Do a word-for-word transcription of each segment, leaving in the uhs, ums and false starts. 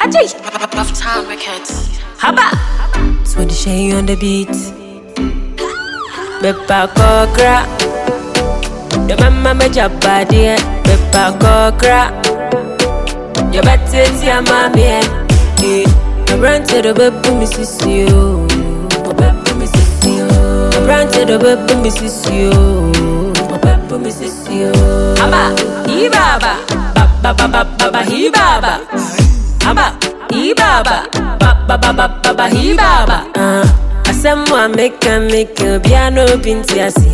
Ajay. Buff Town Records. Haba. Swedi Shay on the beat. Bepa kokra. The mama me jabadi. Bepa kokra. Your better tia mami. Eh. I ran to the baby missus you. Baby missus you. I ran to the baby missus you. Baby missus you. Haba. Ibaba. Ba ba ba ba ba hi baba. Haba. Ibaba. Ba ba ba ba ba ba hi baba. Uh, asemwa make a make a piano binti asi.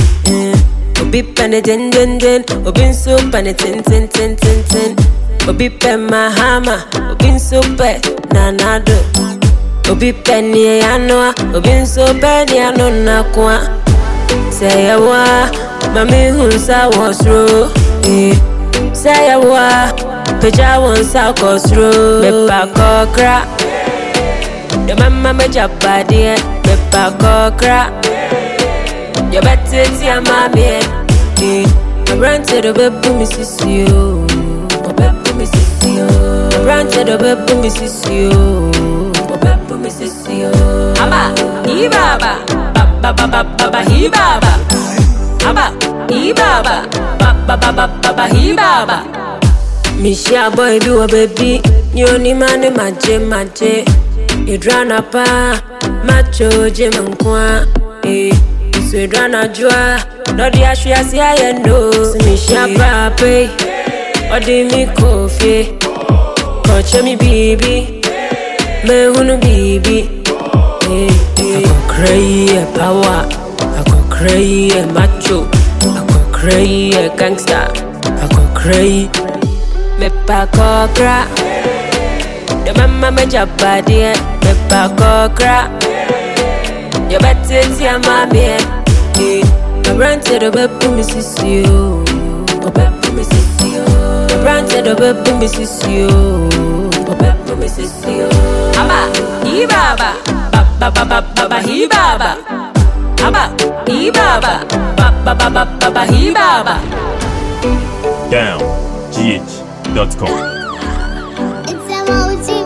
Obi pane den den den, obi so pane ten ten ten ten ten. Obi pe mahama, obi so pe nanado. Obi pe ni anoa, obi so pe ni ano nakwa. Say ya wa, mami hunsa wasro. Eh, say ya wa, peja wansa kosro. Bepa kokra. The mama me jabadi, bepa kokra. Your better tia mami. Eh, I ran to the baby missus you. Baby missus you. I ran to the baby missus you. Baby missus you. Haba. Ibaba. Ba ba ba ba ba ba hi baba. Haba. Ibaba. Ba ba ba ba ba ba hi baba. Misha boy do a baby. You ni mane maje maje. You drana pa macho je mankwa. Eh, so drana jua. No di ashia si ayendo. Misha pape. Odi mi kofi. Koche mi bibi. Me hunu bibi. Eh, eh. I go cray power. I go cray macho. I go cray gangster. I go cray. Me pa kokra. The mama me jabadi. Me pa kokra. Your better tia mami. Eh, I ran to the baby missus you. Baby missus you. I ran to the baby missus you. Baby missus you. Haba. Ibaba. Ba ba ba ba ba ba hi baba. Haba. Ibaba. Ba ba ba ba ba ba hi baba. down g h dot com. It's M O G.